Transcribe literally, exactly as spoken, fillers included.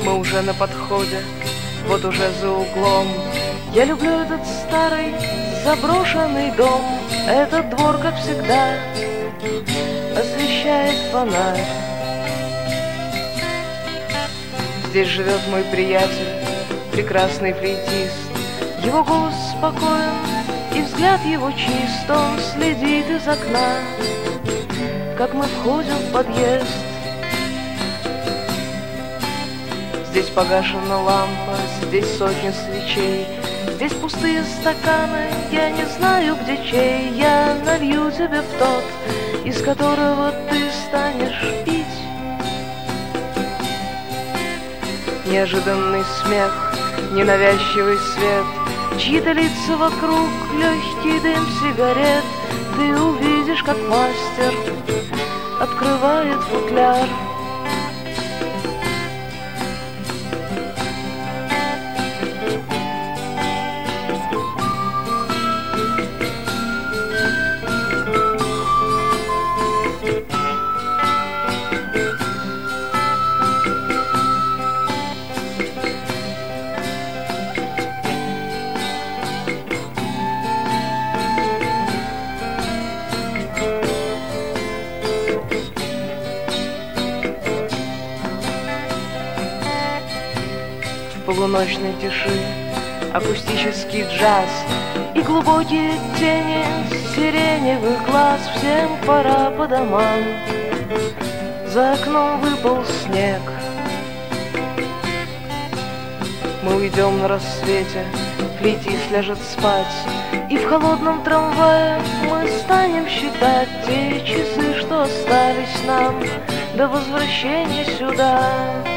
Мы уже на подходе, вот уже за углом. Я люблю этот старый заброшенный дом. Этот двор, как всегда, освещает фонарь. Здесь живет мой приятель, прекрасный флейтист. Его голос спокоен, и взгляд его чист. Он следит из окна, как мы входим в подъезд. Здесь погашена лампа, здесь сотни свечей. Здесь пустые стаканы, я не знаю, где чей. Я налью тебе в тот, из которого ты станешь пить. Неожиданный смех, ненавязчивый свет, чьи-то лица вокруг, легкий дым сигарет. Ты увидишь, как мастер открывает футляр. В полуночной тиши акустический джаз и глубокие тени сиреневых глаз. Всем пора по домам, за окном выпал снег. Мы уйдем на рассвете, флейтист ляжет спать, и в холодном трамвае мы станем считать те часы, что остались нам до возвращения сюда.